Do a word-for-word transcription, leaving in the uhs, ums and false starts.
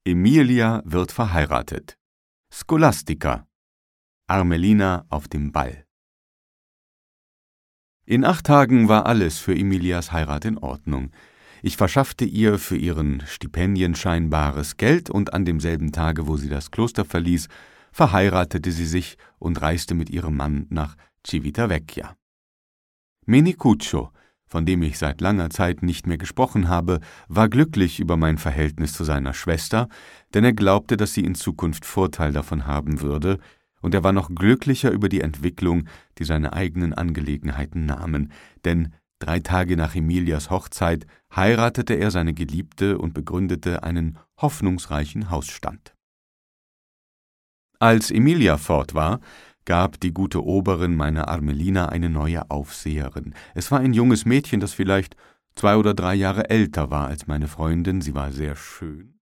Emilia wird verheiratet. Scholastica. Armelina auf dem Ball. In acht Tagen war alles für Emilias Heirat in Ordnung. Ich verschaffte ihr für ihren Stipendienschein bares Geld, und an demselben Tage, wo sie das Kloster verließ, verheiratete sie sich und reiste mit ihrem Mann nach Civitavecchia. Menicuccio, von dem ich seit langer Zeit nicht mehr gesprochen habe, war glücklich über mein Verhältnis zu seiner Schwester, denn er glaubte, dass sie in Zukunft Vorteil davon haben würde, und er war noch glücklicher über die Entwicklung, die seine eigenen Angelegenheiten nahmen, denn drei Tage nach Emilias Hochzeit heiratete er seine Geliebte und begründete einen hoffnungsreichen Hausstand. Als Emilia fort war, gab die gute Oberin meiner Armelina eine neue Aufseherin. Es war ein junges Mädchen, das vielleicht zwei oder drei Jahre älter war als meine Freundin. Sie war sehr schön,